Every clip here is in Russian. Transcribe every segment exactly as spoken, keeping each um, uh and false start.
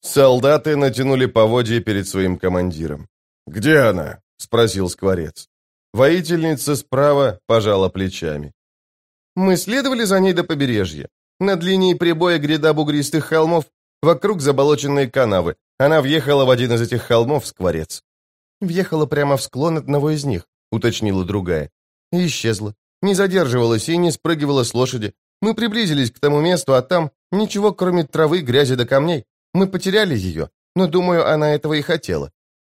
Солдаты натянули поводья перед своим командиром. «Где она?» — спросил Скворец. Воительница справа пожала плечами. «Мы следовали за ней до побережья. Над линией прибоя гряда бугристых холмов, вокруг заболоченные канавы. Она въехала в один из этих холмов, Скворец». «Въехала прямо в склон одного из них», — уточнила другая. «И исчезла. Не задерживалась и не спрыгивала с лошади. Мы приблизились к тому месту, а там ничего, кроме травы, грязи да камней. Мы потеряли ее, но, думаю, она этого и хотела».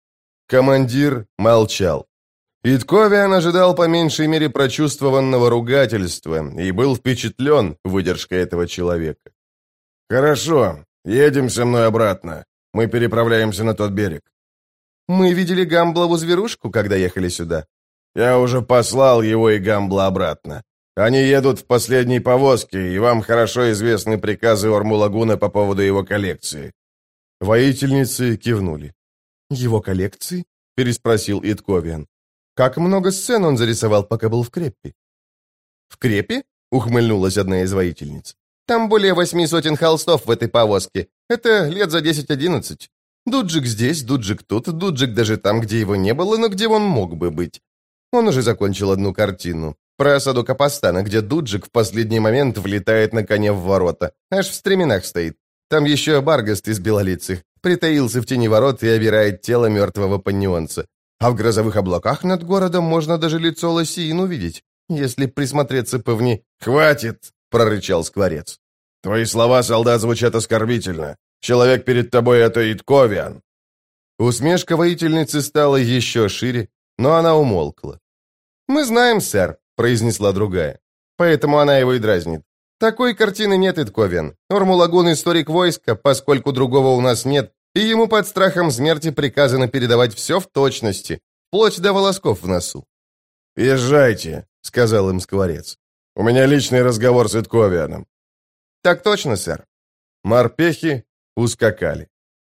Командир молчал. Итковиан ожидал по меньшей мере прочувствованного ругательства и был впечатлен выдержкой этого человека. «Хорошо, едем со мной обратно. Мы переправляемся на тот берег». «Мы видели Гамблову зверушку, когда ехали сюда». «Я уже послал его и Гамбла обратно. Они едут в последней повозке, и вам хорошо известны приказы Ормулагуна по поводу его коллекции». Воительницы кивнули. «Его коллекции?» — переспросил Итковиан. «Как много сцен он зарисовал, пока был в Креппе?» «В Креппе?» — ухмыльнулась одна из воительниц. «Там более восьми сотен холстов в этой повозке. Это лет за десять-одиннадцать. Дуджик здесь, Дуджик тут, Дуджик даже там, где его не было, но где он мог бы быть. Он уже закончил одну картину. Про осаду Капостана, где Дуджик в последний момент влетает на коне в ворота. Аж в стременах стоит. Там еще Баргаст из Белолицых притаился в тени ворот и обирает тело мертвого паннионца. А в грозовых облаках над городом можно даже лицо Лосиин увидеть, если присмотреться повни. «Хватит!» — прорычал Скворец. «Твои слова, солдат, звучат оскорбительно. Человек перед тобой — это Итковиан». Усмешка воительницы стала еще шире, но она умолкла. «Мы знаем, сэр», — произнесла другая. «Поэтому она его и дразнит. Такой картины нет, Итковиан. Ормулагун — историк войска, поскольку другого у нас нет, и ему под страхом смерти приказано передавать все в точности, вплоть до волосков в носу». «Езжайте», — сказал им Скворец. «У меня личный разговор с Итковианом». «Так точно, сэр». Морпехи ускакали.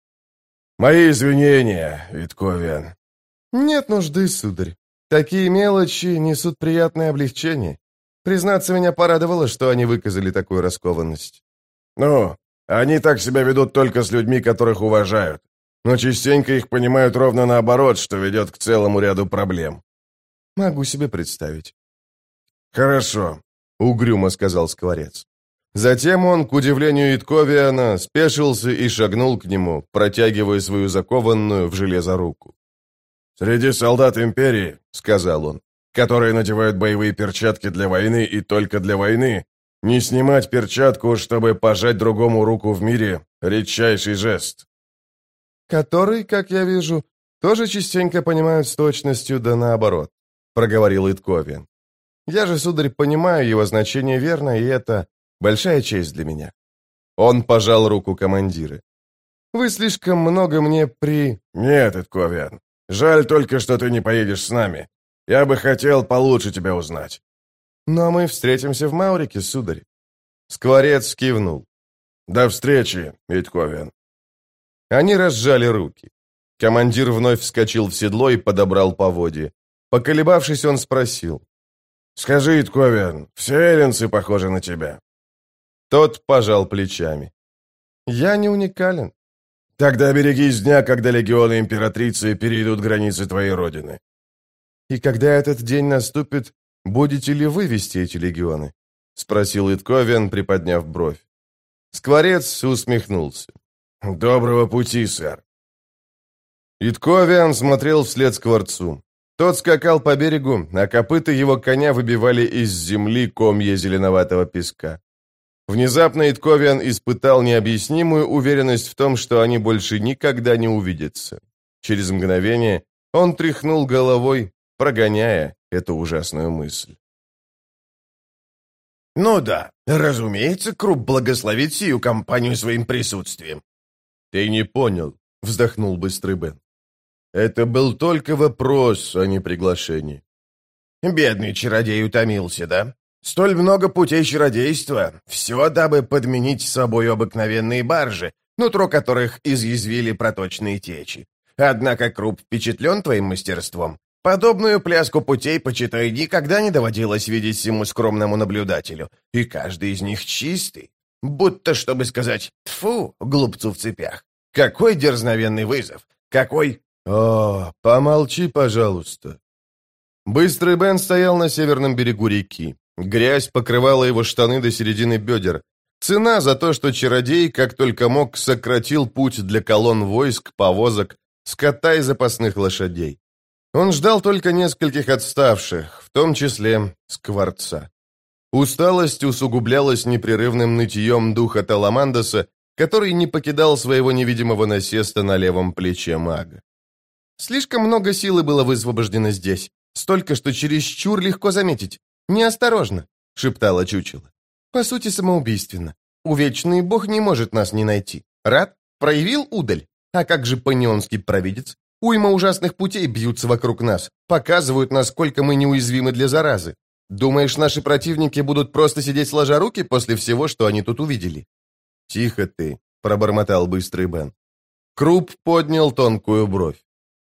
«Мои извинения, Итковиан». «Нет нужды, сударь. Такие мелочи несут приятное облегчение. Признаться, меня порадовало, что они выказали такую раскованность». «Ну, они так себя ведут только с людьми, которых уважают. Но частенько их понимают ровно наоборот, что ведет к целому ряду проблем». «Могу себе представить». «Хорошо», — угрюмо сказал Скворец. Затем он, к удивлению Итковиана, спешился и шагнул к нему, протягивая свою закованную в железо руку. «Среди солдат Империи, — сказал он, — которые надевают боевые перчатки для войны и только для войны, не снимать перчатку, чтобы пожать другому руку в мире — редчайший жест». «Который, как я вижу, тоже частенько понимают с точностью да наоборот», — проговорил Итковиан. «Я же, сударь, понимаю его значение верно, и это большая честь для меня». Он пожал руку командира. «Вы слишком много мне при...» «Нет, Итковиан. Жаль только, что ты не поедешь с нами. Я бы хотел получше тебя узнать». «Но мы встретимся в Маурике, сударь». Скворец кивнул. «До встречи, Итковиан». Они разжали руки. Командир вновь вскочил в седло и подобрал поводья. Поколебавшись, он спросил. «Скажи, Итковиан, все эллинцы похожи на тебя?» Тот пожал плечами. «Я не уникален». «Тогда берегись дня, когда легионы императрицы перейдут границы твоей родины». «И когда этот день наступит, будете ли вы вести эти легионы?» — спросил Итковиан, приподняв бровь. Скворец усмехнулся. «Доброго пути, сэр». Итковиан смотрел вслед Скворцу. Тот скакал по берегу, а копыта его коня выбивали из земли комья зеленоватого песка. Внезапно Итковиан испытал необъяснимую уверенность в том, что они больше никогда не увидятся. Через мгновение он тряхнул головой, прогоняя эту ужасную мысль. «Ну да, разумеется, Круп благословит сию компанию своим присутствием». «Ты не понял», — вздохнул Быстрый Бен. «Это был только вопрос, а не приглашение». «Бедный чародей утомился, да? Столь много путей чародейства, все дабы подменить собой обыкновенные баржи, нутро которых изъязвили проточные течи. Однако Круп впечатлен твоим мастерством. Подобную пляску путей, почитай, никогда не доводилось видеть ему скромному наблюдателю, и каждый из них чистый, будто, чтобы сказать «тьфу, глупцу в цепях». Какой дерзновенный вызов! Какой... О, помолчи, пожалуйста. Быстрый Бен стоял на северном берегу реки. Грязь покрывала его штаны до середины бедер. Цена за то, что чародей, как только мог, сократил путь для колонн войск, повозок, скота и запасных лошадей. Он ждал только нескольких отставших, в том числе скворца. Усталость усугублялась непрерывным нытьем духа Таламандаса, который не покидал своего невидимого насеста на левом плече мага. Слишком много силы было высвобождено здесь, столько, что чересчур легко заметить. «Неосторожно», — шептала чучело. «По сути, самоубийственно. Увечный бог не может нас не найти. Рад? Проявил удаль? А как же панионский провидец? Уйма ужасных путей бьются вокруг нас, показывают, насколько мы неуязвимы для заразы. Думаешь, наши противники будут просто сидеть сложа руки после всего, что они тут увидели?» «Тихо ты», — пробормотал быстрый Бен. Круп поднял тонкую бровь.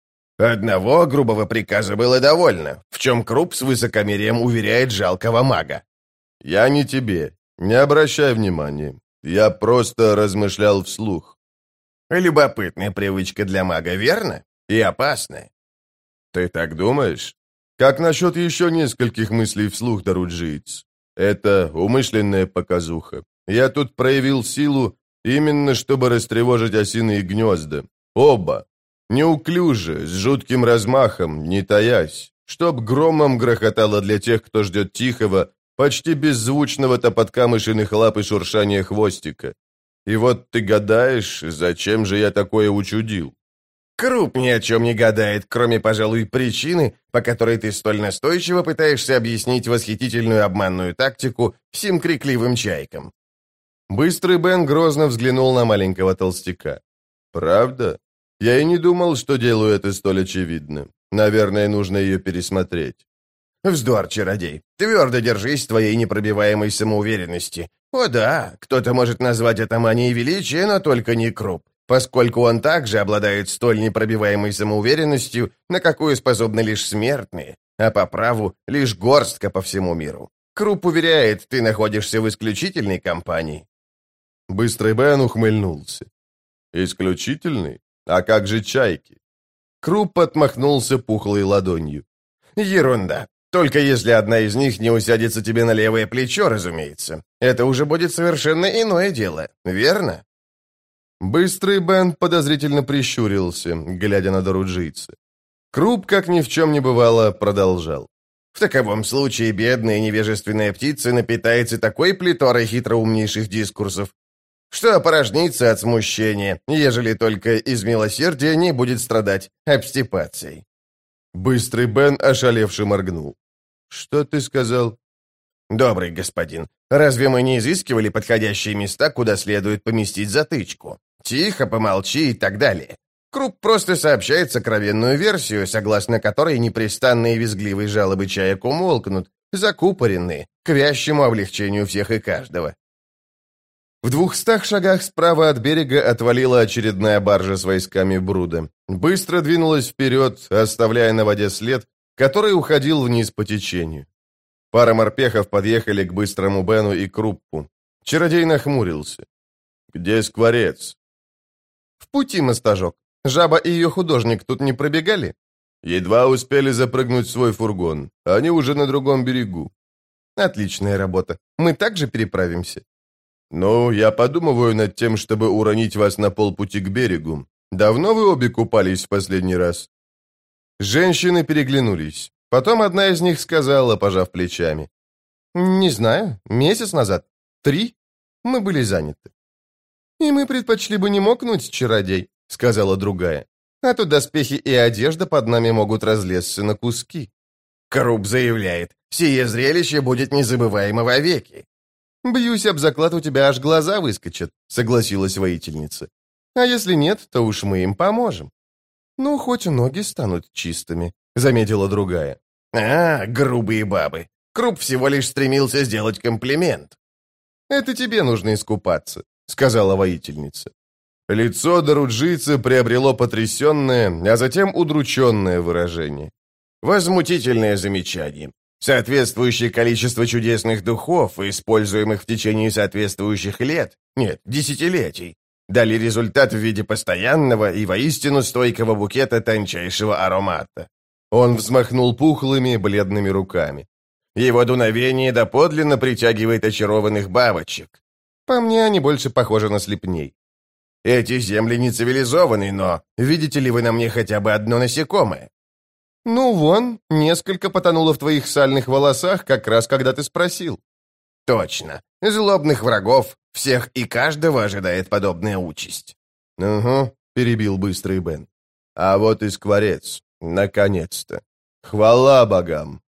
Одного грубого приказа было довольно, в чем Круп с высокомерием уверяет жалкого мага. «Я не тебе. Не обращай внимания. Я просто размышлял вслух». Любопытная привычка для мага, верно? И опасная. «Ты так думаешь? Как насчет еще нескольких мыслей вслух, Даруджиец? Это умышленная показуха. Я тут проявил силу именно, чтобы растревожить осиные гнезда. Оба. Неуклюже, с жутким размахом, не таясь. Чтоб громом грохотало для тех, кто ждет тихого, почти беззвучного топотка мышиных лап и шуршания хвостика. И вот ты гадаешь, зачем же я такое учудил?» Круп ни о чем не гадает, кроме, пожалуй, причины, по которой ты столь настойчиво пытаешься объяснить восхитительную обманную тактику всем крикливым чайкам. Быстрый Бен грозно взглянул на маленького толстяка. «Правда? Я и не думал, что делаю это столь очевидно. Наверное, нужно ее пересмотреть». «Вздор, чародей. Твердо держись твоей непробиваемой самоуверенности. О да, кто-то может назвать это манией величия, но только не Круп, поскольку он также обладает столь непробиваемой самоуверенностью, на какую способны лишь смертные, а по праву лишь горстка по всему миру. Круп уверяет, ты находишься в исключительной компании». Быстрый Бен ухмыльнулся. «Исключительный? А как же чайки?» Круп отмахнулся пухлой ладонью. «Ерунда. Только если одна из них не усядется тебе на левое плечо, разумеется. Это уже будет совершенно иное дело, верно?» Быстрый Бен подозрительно прищурился, глядя на Даруджийца. Круп, как ни в чем не бывало, продолжал. «В таковом случае бедная невежественная птица напитается такой плеторой хитроумнейших дискурсов, что опорожнится от смущения, ежели только из милосердия не будет страдать обстипацией». Быстрый Бен ошалевше моргнул. «Что ты сказал?» «Добрый господин, разве мы не изыскивали подходящие места, куда следует поместить затычку? Тихо, помолчи и так далее. Круп просто сообщает сокровенную версию, согласно которой непрестанные визгливые жалобы чаек умолкнут, закупоренные, к вящему облегчению всех и каждого». В двухстах шагах справа от берега отвалила очередная баржа с войсками Бруда. Быстро двинулась вперед, оставляя на воде след, который уходил вниз по течению. Пара морпехов подъехали к Быстрому Бену и Круппу. Чародей нахмурился. «Где скворец?» «В пути, мастажок. Жаба и ее художник тут не пробегали?» «Едва успели запрыгнуть в свой фургон. Они уже на другом берегу». «Отличная работа. Мы также переправимся?» «Ну, я подумываю над тем, чтобы уронить вас на полпути к берегу. Давно вы обе купались в последний раз?» Женщины переглянулись. Потом одна из них сказала, пожав плечами. «Не знаю. Месяц назад. Три. Мы были заняты». «И мы предпочли бы не мокнуть, чародей», — сказала другая. «А то доспехи и одежда под нами могут разлезться на куски». Круп заявляет, сие зрелище будет незабываемо вовеки. «Бьюсь об заклад, у тебя аж глаза выскочат», — согласилась воительница. «А если нет, то уж мы им поможем». «Ну, хоть ноги станут чистыми», — заметила другая. «А, грубые бабы. Круп всего лишь стремился сделать комплимент». «Это тебе нужно искупаться», — сказала воительница. Лицо Даруджийца приобрело потрясенное, а затем удрученное выражение. «Возмутительное замечание. Соответствующее количество чудесных духов, используемых в течение соответствующих лет, нет, десятилетий, дали результат в виде постоянного и воистину стойкого букета тончайшего аромата. Он взмахнул пухлыми, бледными руками. Его дуновение доподлинно притягивает очарованных бабочек. По мне, они больше похожи на слепней. Эти земли не цивилизованы, но видите ли вы на мне хотя бы одно насекомое? Ну вон, несколько потонуло в твоих сальных волосах, как раз когда ты спросил. Точно. Злобных врагов, всех и каждого ожидает подобная участь. Угу, перебил быстрый Бен. А вот и скворец. Наконец-то. Хвала богам.